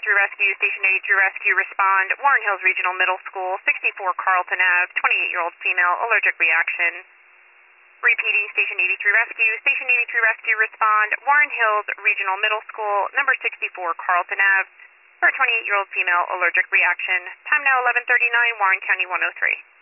Rescue, Station 83 Rescue, respond. Warren Hills Regional Middle School, 64 Carlton Ave, 28-year-old female, allergic reaction. Repeating, Station 83 Rescue, Station 83 Rescue, respond. Warren Hills Regional Middle School, number 64 Carlton Ave, for a 28-year-old female, allergic reaction. Time now 11:39, Warren County 103.